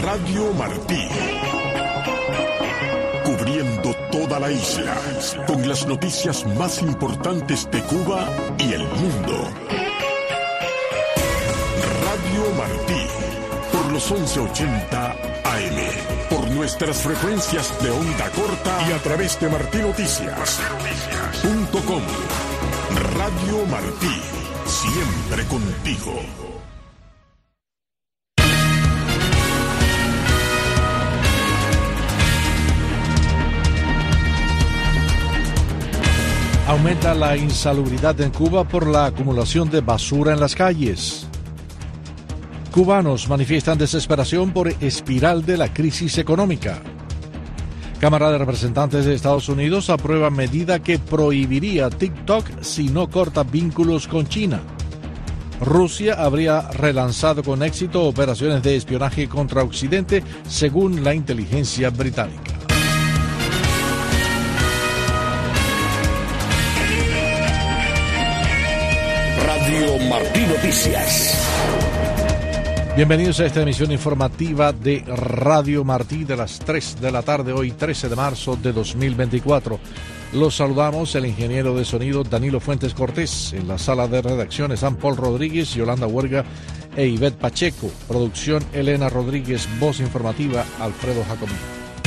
Radio Martí. Cubriendo toda la isla, con las noticias más importantes de Cuba y el mundo. Radio Martí, por los 1180 AM, por nuestras frecuencias de onda corta y a través de martinoticias.com. Radio Martí, siempre contigo. Aumenta la insalubridad en Cuba por la acumulación de basura en las calles. Cubanos manifiestan desesperación por espiral de la crisis económica. Cámara de Representantes de Estados Unidos aprueba medida que prohibiría TikTok si no corta vínculos con China. Rusia habría relanzado con éxito operaciones de espionaje contra Occidente, según la inteligencia británica. Radio Martí Noticias. Bienvenidos a esta emisión informativa de Radio Martí de las 3 de la tarde, hoy 13 de marzo de 2024. Los saludamos el ingeniero de sonido Danilo Fuentes Cortés, en la sala de redacción San Paul Rodríguez, Yolanda Huerga e Ivette Pacheco. Producción Elena Rodríguez, voz informativa Alfredo Jacomí.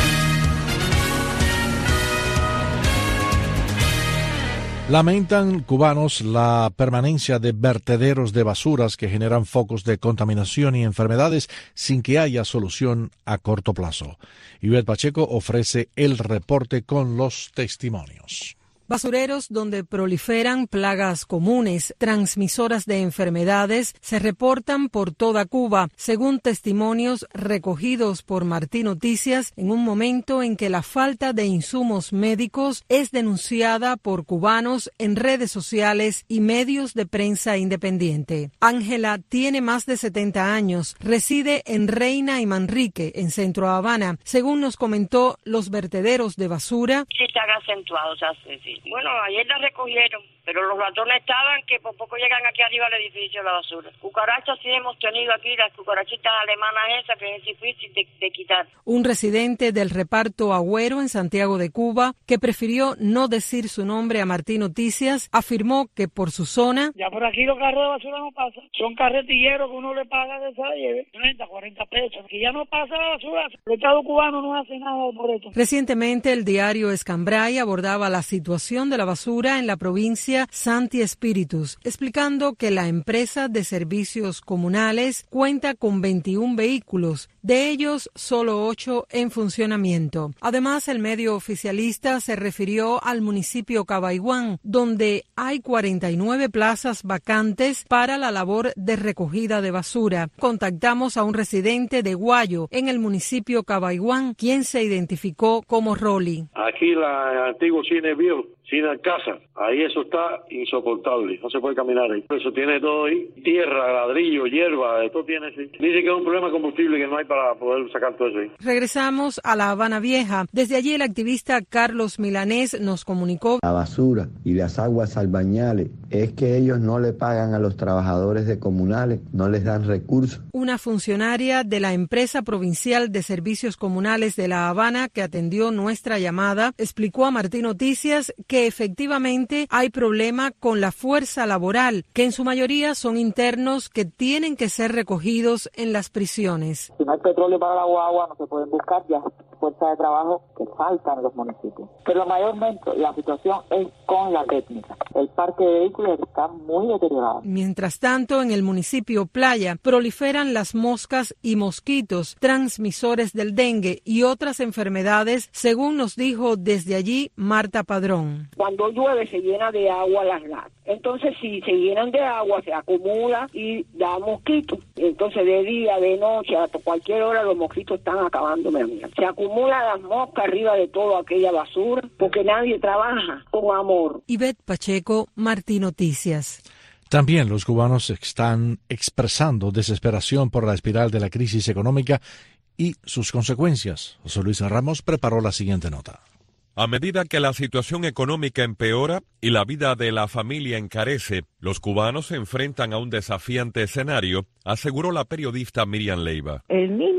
Lamentan cubanos la permanencia de vertederos de basuras que generan focos de contaminación y enfermedades sin que haya solución a corto plazo. Ivette Pacheco ofrece el reporte con los testimonios. Basureros donde proliferan plagas comunes, transmisoras de enfermedades, se reportan por toda Cuba, según testimonios recogidos por Martí Noticias en un momento en que la falta de insumos médicos es denunciada por cubanos en redes sociales y medios de prensa independiente. Ángela tiene más de 70 años, reside en Reina y Manrique, en Centro Habana. Según nos comentó, los vertederos de basura sí están acentuados, sí. Bueno, ayer la recogieron, pero los ratones estaban que por poco llegan aquí arriba al edificio la basura. Cucarachas sí hemos tenido aquí, las cucarachitas alemanas esas que es difícil de quitar. Un residente del reparto Agüero en Santiago de Cuba, que prefirió no decir su nombre a Martí Noticias, afirmó que por su zona... Ya por aquí los carros de basura no pasan. Son carretilleros que uno le paga de esa lleve 30, 40 pesos. Aquí ya no pasa la basura. El Estado cubano no hace nada por esto. Recientemente el diario Escambray abordaba la situación de la basura en la provincia Santi Espíritus, explicando que la empresa de servicios comunales cuenta con 21 vehículos, de ellos solo 8 en funcionamiento. Además, el medio oficialista se refirió al municipio Cabaiguán, donde hay 49 plazas vacantes para la labor de recogida de basura. Contactamos a un residente de Guayo, en el municipio Cabaiguán, quien se identificó como Rolly. Aquí la antiguo cine viejo, cine Alcázar, ahí eso está insoportable, no se puede caminar ahí. Eso tiene todo ahí, tierra, ladrillo, hierba, esto tiene, sí. Dice que es un problema de combustible que no hay para poder sacar todo eso ahí. Regresamos a La Habana Vieja. Desde allí el activista Carlos Milanés nos comunicó. La basura y las aguas albañales es que ellos no le pagan a los trabajadores de comunales, no les dan recursos. Una funcionaria de la empresa provincial de servicios comunales de La Habana que atendió nuestra llamada explicó a Martí Noticias que efectivamente hay problema con la fuerza laboral, que en su mayoría son internos que tienen que ser recogidos en las prisiones. Si no hay petróleo para la guagua, no se pueden buscar ya fuerza de trabajo que faltan en los municipios. Pero mayormente la situación es con la técnica. El parque de vehículos está muy deteriorado. Mientras tanto, en el municipio Playa proliferan las moscas y mosquitos, transmisores del dengue y otras enfermedades, según nos dijo desde allí Marta Padrón. Cuando llueve se llena de agua las latas. Entonces, si se llenan de agua, se acumula y da mosquitos. Entonces, de día, de noche, a cualquier hora los mosquitos están acabándome a mí. Se acumulan las moscas arriba de toda aquella basura porque nadie trabaja con amor. Ivette Pacheco, Martí Noticias. También los cubanos están expresando desesperación por la espiral de la crisis económica y sus consecuencias. José Luis Ramos preparó la siguiente nota. A medida que la situación económica empeora y la vida de la familia encarece, los cubanos se enfrentan a un desafiante escenario, aseguró la periodista Miriam Leiva. El mismo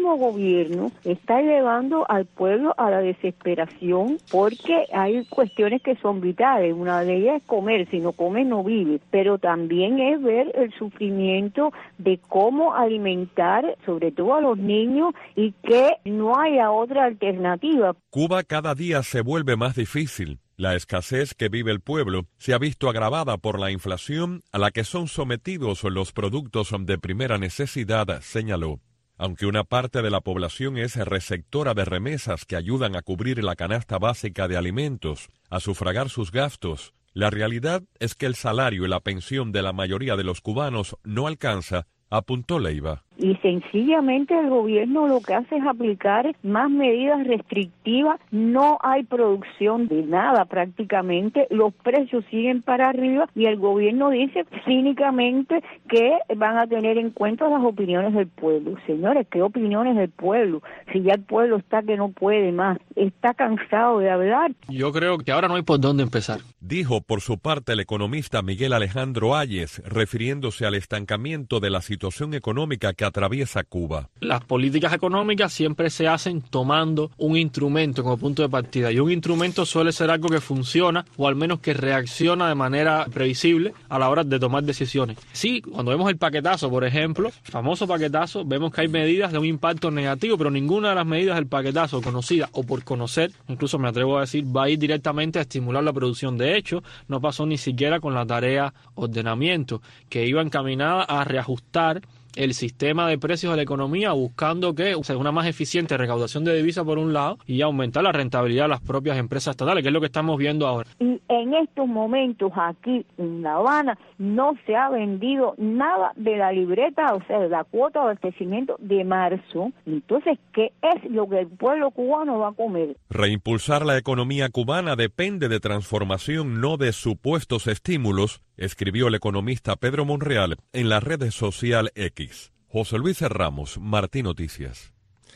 mismo gobierno está llevando al pueblo a la desesperación porque hay cuestiones que son vitales. Una de ellas es comer, si no come no vive, pero también es ver el sufrimiento de cómo alimentar sobre todo a los niños y que no haya otra alternativa. Cuba cada día se vuelve más difícil. La escasez que vive el pueblo se ha visto agravada por la inflación a la que son sometidos los productos de primera necesidad, señaló. Aunque una parte de la población es receptora de remesas que ayudan a cubrir la canasta básica de alimentos, a sufragar sus gastos, la realidad es que el salario y la pensión de la mayoría de los cubanos no alcanza, apuntó Leiva. Y sencillamente el gobierno lo que hace es aplicar más medidas restrictivas, no hay producción de nada prácticamente, los precios siguen para arriba y el gobierno dice cínicamente que van a tener en cuenta las opiniones del pueblo. Señores, ¿qué opiniones del pueblo? Si ya el pueblo está que no puede más, está cansado de hablar. Yo creo que ahora no hay por dónde empezar. Dijo por su parte el economista Miguel Alejandro Ayes, refiriéndose al estancamiento de la situación económica que atraviesa Cuba. Las políticas económicas siempre se hacen tomando un instrumento como punto de partida y un instrumento suele ser algo que funciona o al menos que reacciona de manera previsible a la hora de tomar decisiones. Sí, cuando vemos el paquetazo, por ejemplo, famoso paquetazo, vemos que hay medidas de un impacto negativo, pero ninguna de las medidas del paquetazo conocida o por conocer, incluso me atrevo a decir, va a ir directamente a estimular la producción. De hecho, no pasó ni siquiera con la tarea ordenamiento, que iba encaminada a reajustar el sistema de precios de la economía buscando que sea una más eficiente recaudación de divisas por un lado y aumentar la rentabilidad de las propias empresas estatales, que es lo que estamos viendo ahora. Y en estos momentos aquí en La Habana no se ha vendido nada de la libreta, o sea, de la cuota de abastecimiento de marzo. Entonces, ¿qué es lo que el pueblo cubano va a comer? Reimpulsar la economía cubana depende de transformación, no de supuestos estímulos, escribió el economista Pedro Monreal en la red social X. José Luis Ramos, Martín Noticias.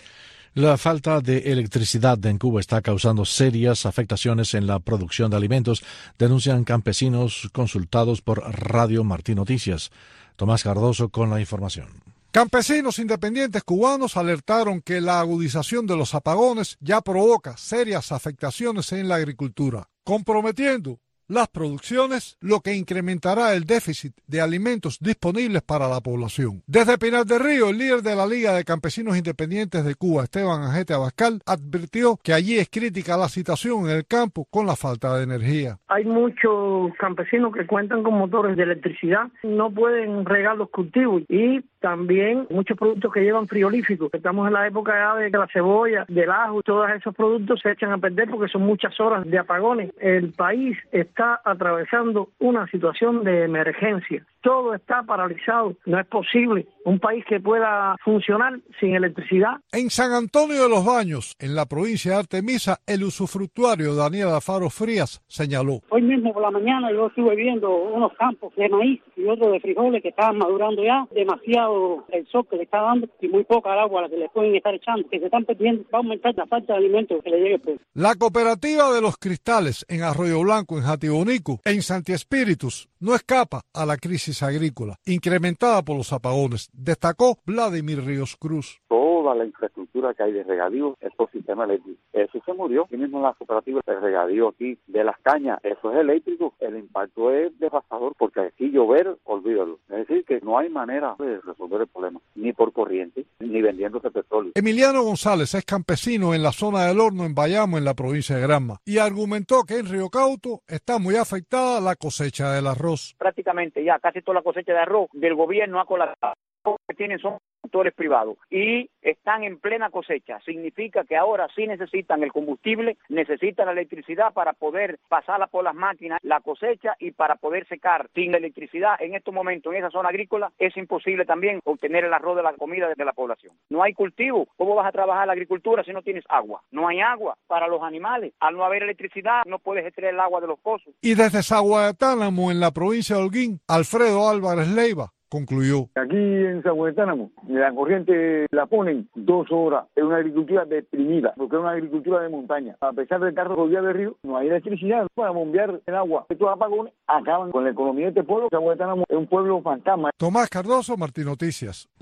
La falta de electricidad en Cuba está causando serias afectaciones en la producción de alimentos, denuncian campesinos consultados por Radio Martín Noticias. Tomás Cardoso con la información. Campesinos independientes cubanos alertaron que la agudización de los apagones ya provoca serias afectaciones en la agricultura, comprometiendo las producciones, lo que incrementará el déficit de alimentos disponibles para la población. Desde Pinar del Río, el líder de la Liga de Campesinos Independientes de Cuba, Esteban Ajete Abascal, advirtió que allí es crítica la situación en el campo con la falta de energía. Hay muchos campesinos que cuentan con motores de electricidad, no pueden regar los cultivos y también muchos productos que llevan frigoríficos. Estamos en la época ya de la cebolla, del ajo, todos esos productos se echan a perder porque son muchas horas de apagones. El país está atravesando una situación de emergencia. Todo está paralizado. No es posible un país que pueda funcionar sin electricidad. En San Antonio de los Baños, en la provincia de Artemisa, el usufructuario Daniel Alfaro Frías señaló. Hoy mismo por la mañana yo estuve viendo unos campos de maíz y otros de frijoles que estaban madurando ya. Demasiado el sol que le está dando y muy poca agua a la que le pueden estar echando, que se están perdiendo. Va a aumentar la falta de alimentos que le llegue al pueblo. La cooperativa de los Cristales en Arroyo Blanco, en Jatibonico, en Santi Espíritus, no escapa a la crisis agrícola, incrementada por los apagones, destacó Vladimir Ríos Cruz. Toda la infraestructura que hay de regadío es por sistema eléctrico. Eso se murió. Aquí mismo en la cooperativa de regadío aquí de las cañas, eso es eléctrico. El impacto es devastador porque aquí llover, olvídalo. Es decir, que no hay manera de resolver el problema, ni por corriente, ni vendiéndose petróleo. Emiliano González es campesino en la zona del Horno, en Bayamo, en la provincia de Granma, y argumentó que en Río Cauto está muy afectada la cosecha del arroz. Prácticamente ya casi toda la cosecha de arroz del gobierno ha colapsado. Lo que tienen son productores privados y están en plena cosecha. Significa que ahora sí necesitan el combustible, necesitan la electricidad para poder pasarla por las máquinas, la cosecha y para poder secar. Sin la electricidad en estos momentos en esa zona agrícola es imposible también obtener el arroz de la comida de la población. No hay cultivo. ¿Cómo vas a trabajar la agricultura si no tienes agua? No hay agua para los animales. Al no haber electricidad no puedes extraer el agua de los pozos. Y desde Zaguatánamo, en la provincia de Holguín, Alfredo Álvarez Leiva concluyó. Aquí en Zaguatánamo, la corriente la ponen 2 horas. Es una agricultura deprimida, porque es una agricultura de montaña. A pesar del carro rodeado de río, no hay electricidad para bombear el agua. Estos apagones acaban con la economía de este pueblo. Zaguatánamo es un pueblo fantasma. Tomás Cardoso, Martín Noticias.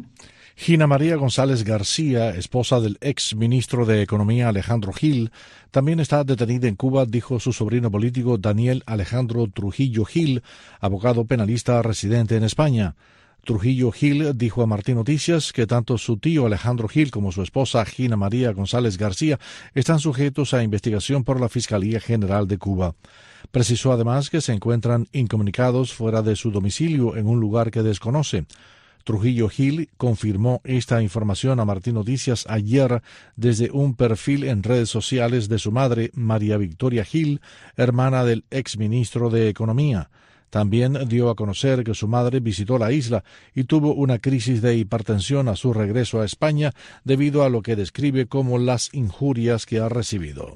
Gina María González García, esposa del ex ministro de Economía Alejandro Gil, también está detenida en Cuba, dijo su sobrino político Daniel Alejandro Trujillo Gil, abogado penalista residente en España. Trujillo Gil dijo a Martín Noticias que tanto su tío Alejandro Gil como su esposa Gina María González García están sujetos a investigación por la Fiscalía General de Cuba. Precisó además que se encuentran incomunicados fuera de su domicilio en un lugar que desconoce. Trujillo Gil confirmó esta información a Martín Noticias ayer desde un perfil en redes sociales de su madre, María Victoria Gil, hermana del exministro de Economía. También dio a conocer que su madre visitó la isla y tuvo una crisis de hipertensión a su regreso a España debido a lo que describe como las injurias que ha recibido.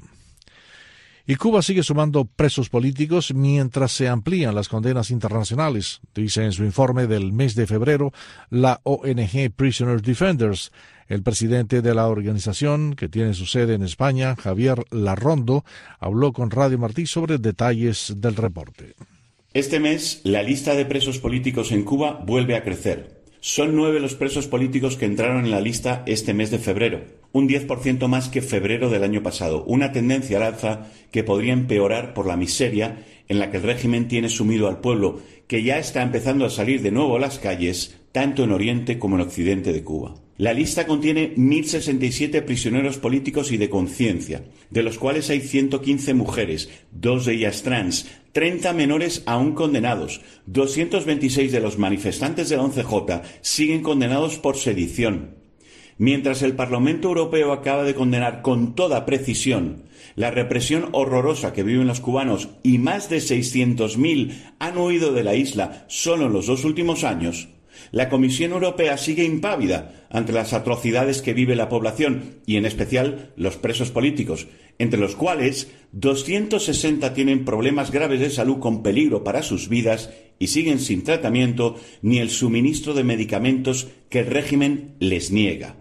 Y Cuba sigue sumando presos políticos mientras se amplían las condenas internacionales, dice en su informe del mes de febrero la ONG Prisoner Defenders. El presidente de la organización, que tiene su sede en España, Javier Larrondo, habló con Radio Martí sobre detalles del reporte. Este mes, la lista de presos políticos en Cuba vuelve a crecer. Son 9 los presos políticos que entraron en la lista este mes de febrero, un 10% más que febrero del año pasado, una tendencia al alza que podría empeorar por la miseria en la que el régimen tiene sumido al pueblo, que ya está empezando a salir de nuevo a las calles, tanto en Oriente como en Occidente de Cuba. La lista contiene 1.067 prisioneros políticos y de conciencia, de los cuales hay 115 mujeres, 2 de ellas trans, 30 menores aún condenados, 226 de los manifestantes de la 11J siguen condenados por sedición. Mientras el Parlamento Europeo acaba de condenar con toda precisión la represión horrorosa que viven los cubanos y más de 600.000 han huido de la isla solo en los 2 últimos años, la Comisión Europea sigue impávida ante las atrocidades que vive la población y en especial los presos políticos, entre los cuales 260 tienen problemas graves de salud con peligro para sus vidas y siguen sin tratamiento ni el suministro de medicamentos que el régimen les niega.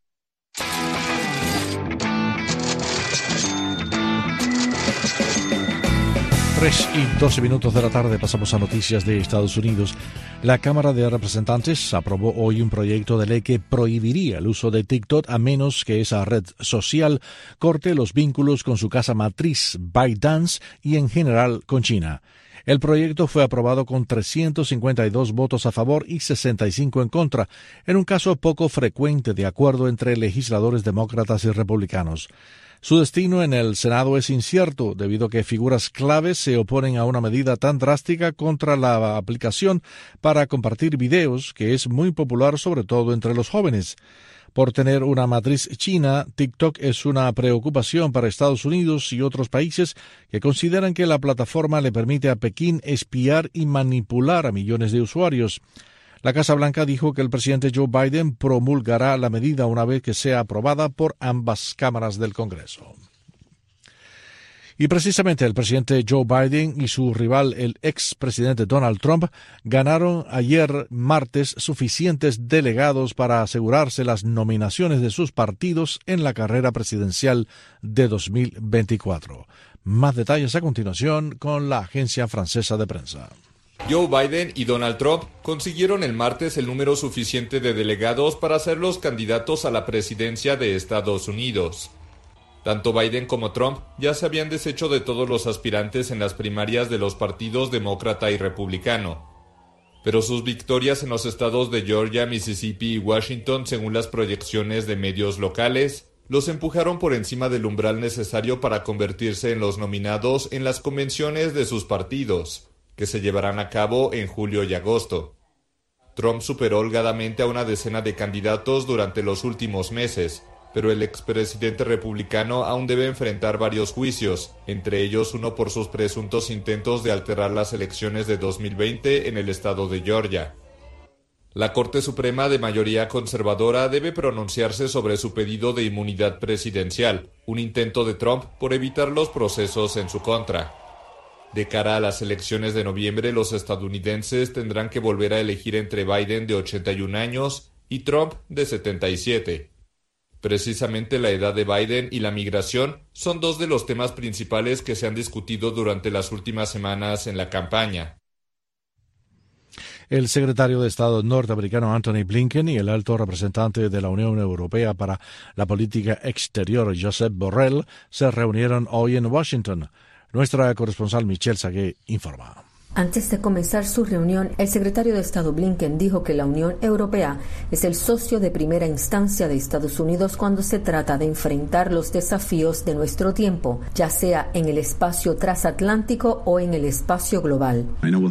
Y 12 minutos de la tarde pasamos a noticias de Estados Unidos. La Cámara de Representantes aprobó hoy un proyecto de ley que prohibiría el uso de TikTok a menos que esa red social corte los vínculos con su casa matriz ByteDance y en general con China. El proyecto fue aprobado con 352 votos a favor y 65 en contra, en un caso poco frecuente de acuerdo entre legisladores demócratas y republicanos. Su destino en el Senado es incierto, debido a que figuras claves se oponen a una medida tan drástica contra la aplicación para compartir videos, que es muy popular sobre todo entre los jóvenes. Por tener una matriz china, TikTok es una preocupación para Estados Unidos y otros países que consideran que la plataforma le permite a Pekín espiar y manipular a millones de usuarios. La Casa Blanca dijo que el presidente Joe Biden promulgará la medida una vez que sea aprobada por ambas cámaras del Congreso. Y precisamente el presidente Joe Biden y su rival, el expresidente Donald Trump, ganaron ayer martes suficientes delegados para asegurarse las nominaciones de sus partidos en la carrera presidencial de 2024. Más detalles a continuación con la agencia francesa de prensa. Joe Biden y Donald Trump consiguieron el martes el número suficiente de delegados para ser los candidatos a la presidencia de Estados Unidos. Tanto Biden como Trump ya se habían deshecho de todos los aspirantes en las primarias de los partidos demócrata y republicano. Pero sus victorias en los estados de Georgia, Mississippi y Washington, según las proyecciones de medios locales, los empujaron por encima del umbral necesario para convertirse en los nominados en las convenciones de sus partidos, que se llevarán a cabo en julio y agosto. Trump superó holgadamente a una decena de candidatos durante los últimos meses, pero el expresidente republicano aún debe enfrentar varios juicios, entre ellos uno por sus presuntos intentos de alterar las elecciones de 2020 en el estado de Georgia. La Corte Suprema de mayoría conservadora debe pronunciarse sobre su pedido de inmunidad presidencial, un intento de Trump por evitar los procesos en su contra. De cara a las elecciones de noviembre, los estadounidenses tendrán que volver a elegir entre Biden de 81 años y Trump de 77. Precisamente la edad de Biden y la migración son 2 de los temas principales que se han discutido durante las últimas semanas en la campaña. El secretario de Estado norteamericano Antony Blinken y el alto representante de la Unión Europea para la política exterior Josep Borrell se reunieron hoy en Washington. Nuestra corresponsal Michelle Sagué informa. Antes de comenzar su reunión, el secretario de Estado Blinken dijo que la Unión Europea es el socio de primera instancia de Estados Unidos cuando se trata de enfrentar los desafíos de nuestro tiempo, ya sea en el espacio transatlántico o en el espacio global.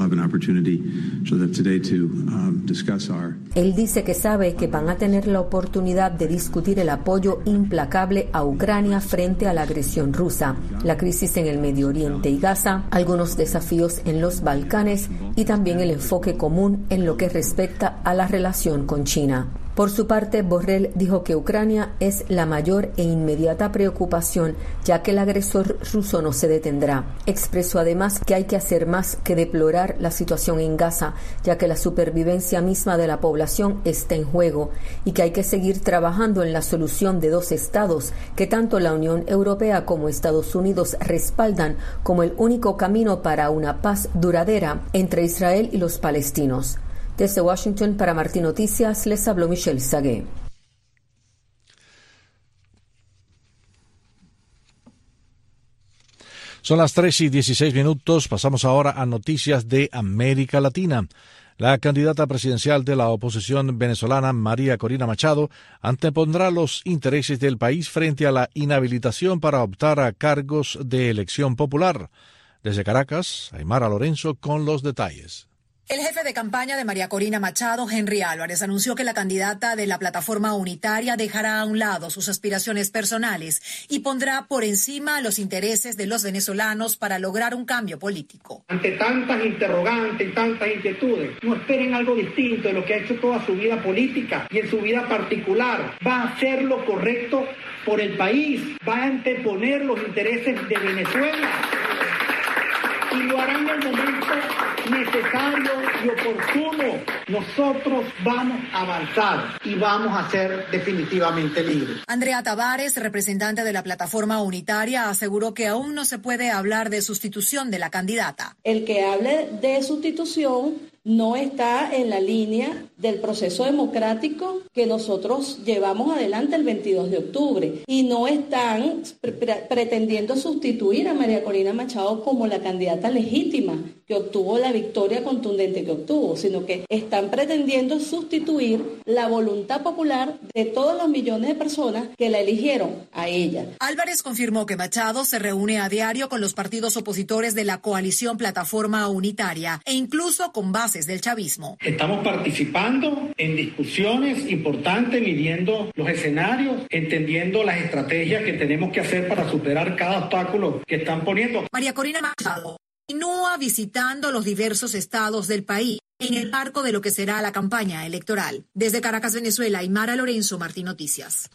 Él dice que sabe que van a tener la oportunidad de discutir el apoyo implacable a Ucrania frente a la agresión rusa, la crisis en el Medio Oriente y Gaza, algunos desafíos en los Balcanes y también el enfoque común en lo que respecta a la relación con China. Por su parte, Borrell dijo que Ucrania es la mayor e inmediata preocupación, ya que el agresor ruso no se detendrá. Expresó además que hay que hacer más que deplorar la situación en Gaza, ya que la supervivencia misma de la población está en juego, y que hay que seguir trabajando en la solución de dos estados que tanto la Unión Europea como Estados Unidos respaldan como el único camino para una paz duradera entre Israel y los palestinos. Desde Washington para Martín Noticias les habló Michelle Sagué. Son las 3:16. Pasamos ahora a noticias de América Latina. La candidata presidencial de la oposición venezolana, María Corina Machado, antepondrá los intereses del país frente a la inhabilitación para optar a cargos de elección popular. Desde Caracas, Aymara Lorenzo con los detalles. El jefe de campaña de María Corina Machado, Henry Álvarez, anunció que la candidata de la plataforma unitaria dejará a un lado sus aspiraciones personales y pondrá por encima los intereses de los venezolanos para lograr un cambio político. Ante tantas interrogantes y tantas inquietudes, no esperen algo distinto de lo que ha hecho toda su vida política y en su vida particular. Va a hacer lo correcto por el país, va a anteponer los intereses de Venezuela y lo hará en el momento necesario y oportuno. Nosotros vamos a avanzar y vamos a ser definitivamente libres. Andrea Tavares, representante de la plataforma unitaria, aseguró que aún no se puede hablar de sustitución de la candidata. El que hable de sustitución no está en la línea del proceso democrático que nosotros llevamos adelante el 22 de octubre y no están pretendiendo sustituir a María Corina Machado como la candidata legítima que obtuvo la victoria contundente que obtuvo, sino que están pretendiendo sustituir la voluntad popular de todos los millones de personas que la eligieron a ella. Álvarez confirmó que Machado se reúne a diario con los partidos opositores de la coalición Plataforma Unitaria e incluso con bases del chavismo. Estamos participando en discusiones importantes, midiendo los escenarios, entendiendo las estrategias que tenemos que hacer para superar cada obstáculo que están poniendo. María Corina Machado continúa visitando los diversos estados del país en el marco de lo que será la campaña electoral. Desde Caracas, Venezuela, Aymara Lorenzo, Martín Noticias.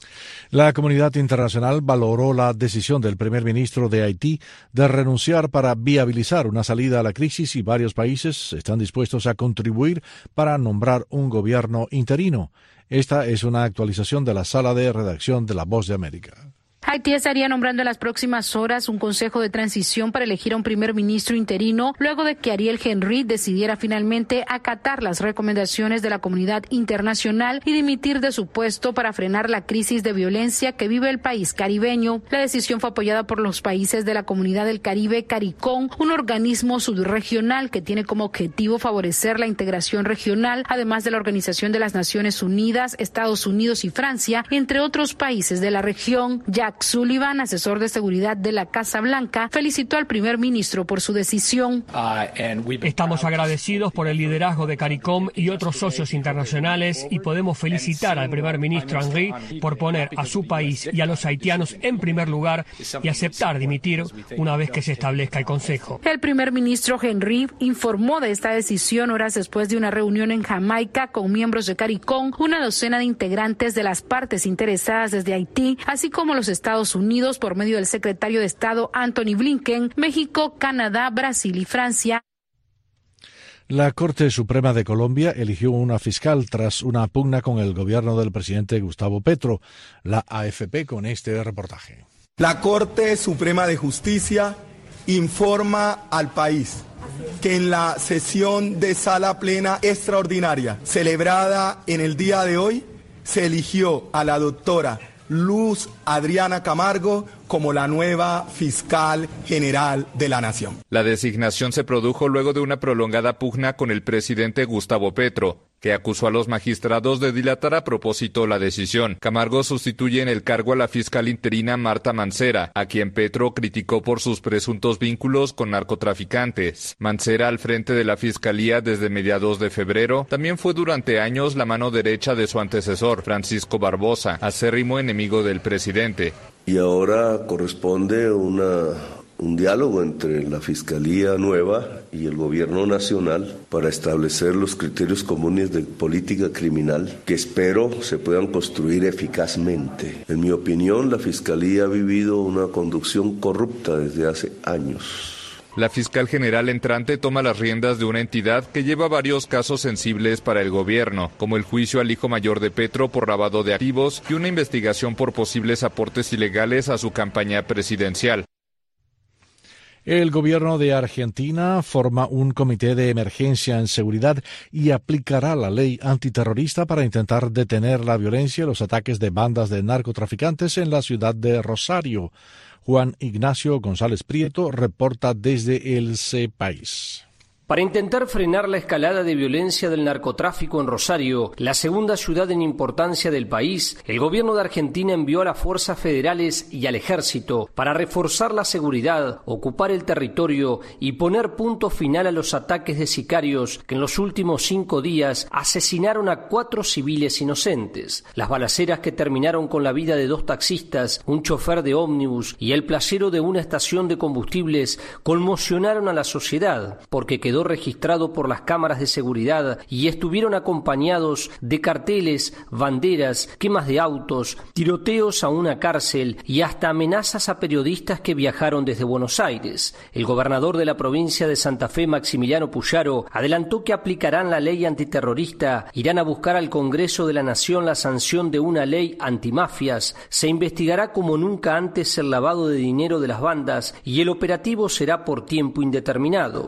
La comunidad internacional valoró la decisión del primer ministro de Haití de renunciar para viabilizar una salida a la crisis y varios países están dispuestos a contribuir para nombrar un gobierno interino. Esta es una actualización de la sala de redacción de La Voz de América. Haití estaría nombrando en las próximas horas un consejo de transición para elegir a un primer ministro interino luego de que Ariel Henry decidiera finalmente acatar las recomendaciones de la comunidad internacional y dimitir de su puesto para frenar la crisis de violencia que vive el país caribeño. La decisión fue apoyada por los países de la Comunidad del Caribe CARICOM, un organismo subregional que tiene como objetivo favorecer la integración regional, además de la Organización de las Naciones Unidas, Estados Unidos y Francia, entre otros países de la región. Jack Sullivan, asesor de seguridad de la Casa Blanca, felicitó al primer ministro por su decisión. Estamos agradecidos por el liderazgo de CARICOM y otros socios internacionales y podemos felicitar al primer ministro Henry por poner a su país y a los haitianos en primer lugar y aceptar dimitir una vez que se establezca el Consejo. El primer ministro Henry informó de esta decisión horas después de una reunión en Jamaica con miembros de CARICOM, una docena de integrantes de las partes interesadas desde Haití, así como los Estados Unidos por medio del secretario de Estado Antony Blinken, México, Canadá, Brasil y Francia. La Corte Suprema de Colombia eligió una fiscal tras una pugna con el gobierno del presidente Gustavo Petro. La AFP con este reportaje. La Corte Suprema de Justicia informa al país que en la sesión de sala plena extraordinaria celebrada en el día de hoy se eligió a la doctora Luz Adriana Camargo como la nueva fiscal general de la Nación. La designación se produjo luego de una prolongada pugna con el presidente Gustavo Petro, que acusó a los magistrados de dilatar a propósito la decisión. Camargo sustituye en el cargo a la fiscal interina Marta Mancera, a quien Petro criticó por sus presuntos vínculos con narcotraficantes. Mancera, al frente de la fiscalía desde mediados de febrero, también fue durante años la mano derecha de su antecesor, Francisco Barbosa, acérrimo enemigo del presidente. Y ahora corresponde un diálogo entre la Fiscalía nueva y el Gobierno Nacional para establecer los criterios comunes de política criminal que espero se puedan construir eficazmente. En mi opinión, la Fiscalía ha vivido una conducción corrupta desde hace años. La fiscal general entrante toma las riendas de una entidad que lleva varios casos sensibles para el gobierno, como el juicio al hijo mayor de Petro por lavado de activos y una investigación por posibles aportes ilegales a su campaña presidencial. El gobierno de Argentina forma un comité de emergencia en seguridad y aplicará la ley antiterrorista para intentar detener la violencia y los ataques de bandas de narcotraficantes en la ciudad de Rosario. Juan Ignacio González Prieto reporta desde el País. Para intentar frenar la escalada de violencia del narcotráfico en Rosario, la segunda ciudad en importancia del país, el gobierno de Argentina envió a las fuerzas federales y al ejército para reforzar la seguridad, ocupar el territorio y poner punto final a los ataques de sicarios que en los últimos 5 días asesinaron a 4 civiles inocentes. Las balaceras que terminaron con la vida de 2 taxistas, un chofer de ómnibus y el placero de una estación de combustibles conmocionaron a la sociedad porque quedó registrado por las cámaras de seguridad y estuvieron acompañados de carteles, banderas, quemas de autos, tiroteos a una cárcel y hasta amenazas a periodistas que viajaron desde Buenos Aires. El gobernador de la provincia de Santa Fe, Maximiliano Puyaro, adelantó que aplicarán la ley antiterrorista, irán a buscar al Congreso de la Nación la sanción de una ley antimafias, se investigará como nunca antes el lavado de dinero de las bandas y el operativo será por tiempo indeterminado.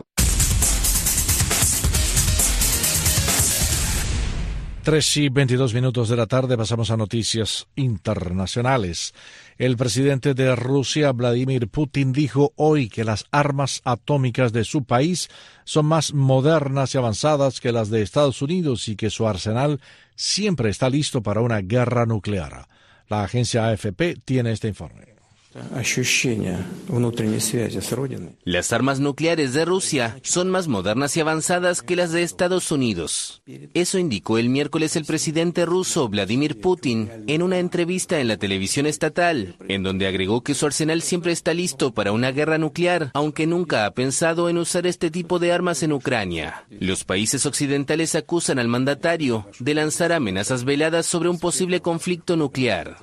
3:22 de la tarde, pasamos a noticias internacionales. El presidente de Rusia, Vladimir Putin, dijo hoy que las armas atómicas de su país son más modernas y avanzadas que las de Estados Unidos y que su arsenal siempre está listo para una guerra nuclear. La agencia AFP tiene este informe. Las armas nucleares de Rusia son más modernas y avanzadas que las de Estados Unidos. Eso indicó el miércoles el presidente ruso Vladimir Putin en una entrevista en la televisión estatal, en donde agregó que su arsenal siempre está listo para una guerra nuclear, aunque nunca ha pensado en usar este tipo de armas en Ucrania. Los países occidentales acusan al mandatario de lanzar amenazas veladas sobre un posible conflicto nuclear.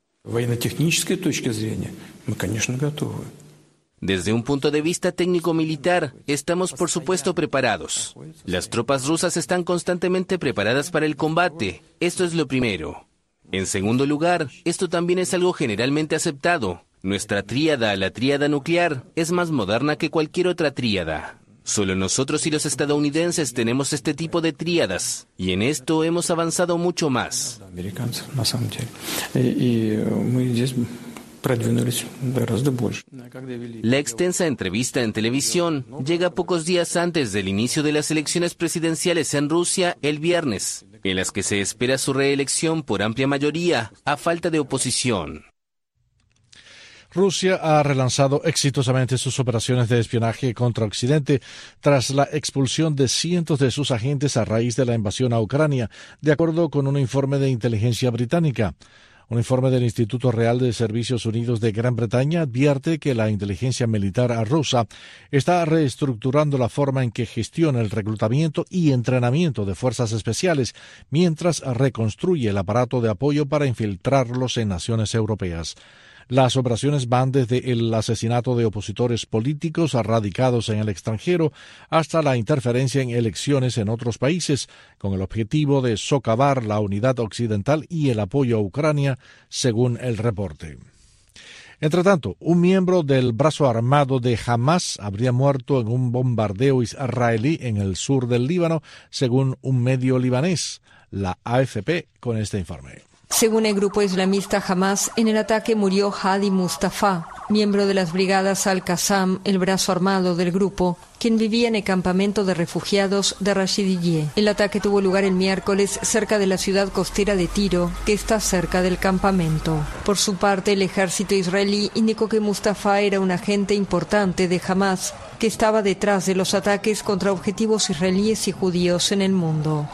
Desde un punto de vista técnico-militar, estamos por supuesto preparados. Las tropas rusas están constantemente preparadas para el combate. Esto es lo primero. En segundo lugar, esto también es algo generalmente aceptado. Nuestra tríada, la tríada nuclear, es más moderna que cualquier otra tríada. Solo nosotros y los estadounidenses tenemos este tipo de tríadas, y en esto hemos avanzado mucho más. La extensa entrevista en televisión llega pocos días antes del inicio de las elecciones presidenciales en Rusia el viernes, en las que se espera su reelección por amplia mayoría, a falta de oposición. Rusia ha relanzado exitosamente sus operaciones de espionaje contra Occidente tras la expulsión de cientos de sus agentes a raíz de la invasión a Ucrania, de acuerdo con un informe de inteligencia británica. Un informe del Instituto Real de Servicios Unidos de Gran Bretaña advierte que la inteligencia militar rusa está reestructurando la forma en que gestiona el reclutamiento y entrenamiento de fuerzas especiales, mientras reconstruye el aparato de apoyo para infiltrarlos en naciones europeas. Las operaciones van desde el asesinato de opositores políticos radicados en el extranjero hasta la interferencia en elecciones en otros países, con el objetivo de socavar la unidad occidental y el apoyo a Ucrania, según el reporte. Entre tanto, un miembro del brazo armado de Hamas habría muerto en un bombardeo israelí en el sur del Líbano, según un medio libanés. La AFP con este informe. Según el grupo islamista Hamas, en el ataque murió Hadi Mustafa, miembro de las brigadas Al-Qassam, el brazo armado del grupo, quien vivía en el campamento de refugiados de Rashidiyeh. El ataque tuvo lugar el miércoles cerca de la ciudad costera de Tiro, que está cerca del campamento. Por su parte, el ejército israelí indicó que Mustafa era un agente importante de Hamas, que estaba detrás de los ataques contra objetivos israelíes y judíos en el mundo.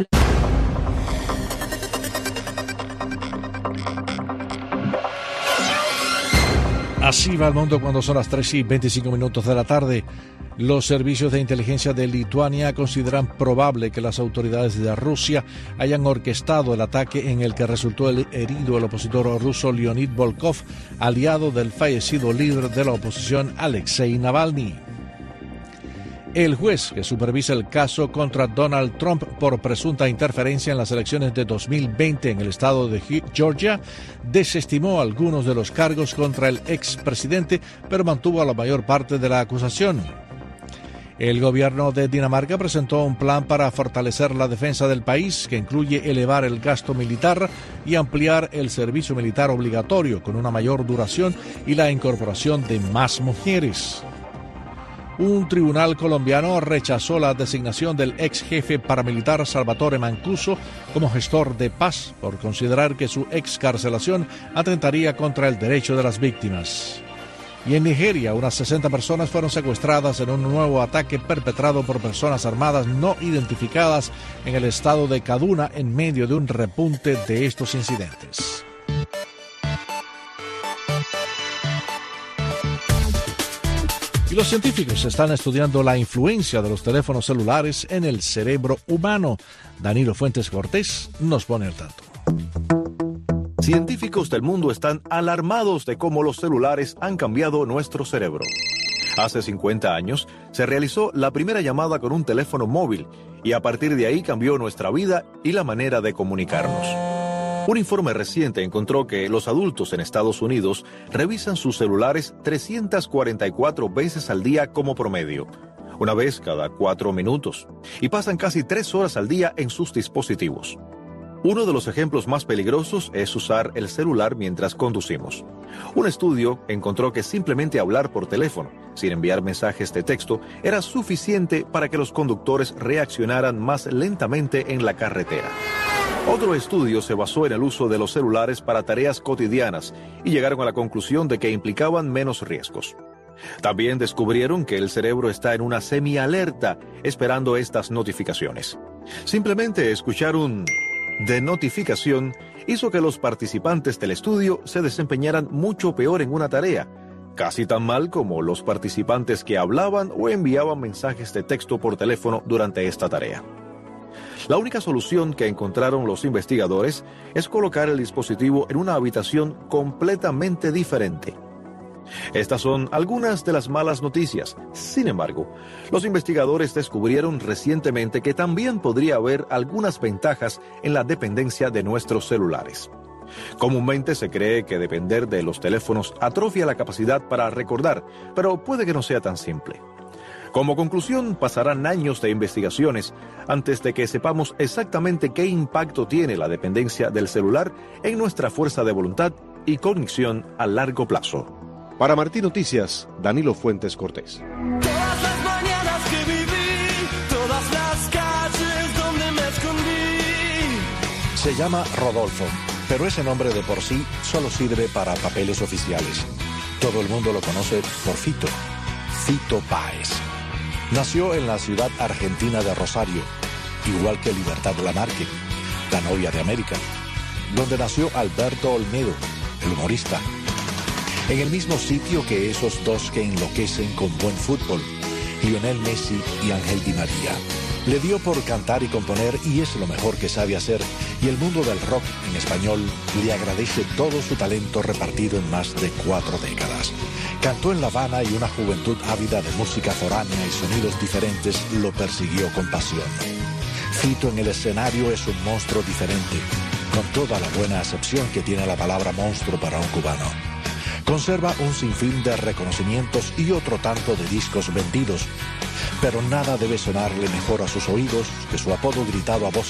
Así va el mundo cuando son las 3:25 de la tarde. Los servicios de inteligencia de Lituania consideran probable que las autoridades de Rusia hayan orquestado el ataque en el que resultó herido el opositor ruso Leonid Volkov, aliado del fallecido líder de la oposición Alexei Navalny. El juez que supervisa el caso contra Donald Trump por presunta interferencia en las elecciones de 2020 en el estado de Georgia desestimó algunos de los cargos contra el expresidente, pero mantuvo la mayor parte de la acusación. El gobierno de Dinamarca presentó un plan para fortalecer la defensa del país que incluye elevar el gasto militar y ampliar el servicio militar obligatorio con una mayor duración y la incorporación de más mujeres. Un tribunal colombiano rechazó la designación del ex jefe paramilitar Salvatore Mancuso como gestor de paz por considerar que su excarcelación atentaría contra el derecho de las víctimas. Y en Nigeria, unas 60 personas fueron secuestradas en un nuevo ataque perpetrado por personas armadas no identificadas en el estado de Kaduna en medio de un repunte de estos incidentes. Y los científicos están estudiando la influencia de los teléfonos celulares en el cerebro humano. Danilo Fuentes Cortés nos pone al tanto. Científicos del mundo están alarmados de cómo los celulares han cambiado nuestro cerebro. Hace 50 años se realizó la primera llamada con un teléfono móvil y a partir de ahí cambió nuestra vida y la manera de comunicarnos. Un informe reciente encontró que los adultos en Estados Unidos revisan sus celulares 344 veces al día como promedio, una vez cada 4 minutos, y pasan casi 3 horas al día en sus dispositivos. Uno de los ejemplos más peligrosos es usar el celular mientras conducimos. Un estudio encontró que simplemente hablar por teléfono, sin enviar mensajes de texto, era suficiente para que los conductores reaccionaran más lentamente en la carretera. Otro estudio se basó en el uso de los celulares para tareas cotidianas y llegaron a la conclusión de que implicaban menos riesgos. También descubrieron que el cerebro está en una semialerta esperando estas notificaciones. Simplemente escuchar un de notificación hizo que los participantes del estudio se desempeñaran mucho peor en una tarea, casi tan mal como los participantes que hablaban o enviaban mensajes de texto por teléfono durante esta tarea. La única solución que encontraron los investigadores es colocar el dispositivo en una habitación completamente diferente. Estas son algunas de las malas noticias. Sin embargo, los investigadores descubrieron recientemente que también podría haber algunas ventajas en la dependencia de nuestros celulares. Comúnmente se cree que depender de los teléfonos atrofia la capacidad para recordar, pero puede que no sea tan simple. Como conclusión, pasarán años de investigaciones antes de que sepamos exactamente qué impacto tiene la dependencia del celular en nuestra fuerza de voluntad y cognición a largo plazo. Para Martín Noticias, Danilo Fuentes Cortés. Todas las mañanas que viví, todas las calles donde me escondí. Se llama Rodolfo, pero ese nombre de por sí solo sirve para papeles oficiales. Todo el mundo lo conoce por Fito, Fito Páez. Nació en la ciudad argentina de Rosario, igual que Libertad Lamarque, la novia de América, donde nació Alberto Olmedo, el humorista. En el mismo sitio que esos dos que enloquecen con buen fútbol, Lionel Messi y Ángel Di María. Le dio por cantar y componer y es lo mejor que sabe hacer, y el mundo del rock en español le agradece todo su talento repartido en más de 4 décadas. Cantó en La Habana y una juventud ávida de música foránea y sonidos diferentes lo persiguió con pasión. Fito en el escenario es un monstruo diferente, con toda la buena acepción que tiene la palabra monstruo para un cubano. Conserva un sinfín de reconocimientos y otro tanto de discos vendidos, pero nada debe sonarle mejor a sus oídos que su apodo gritado a voces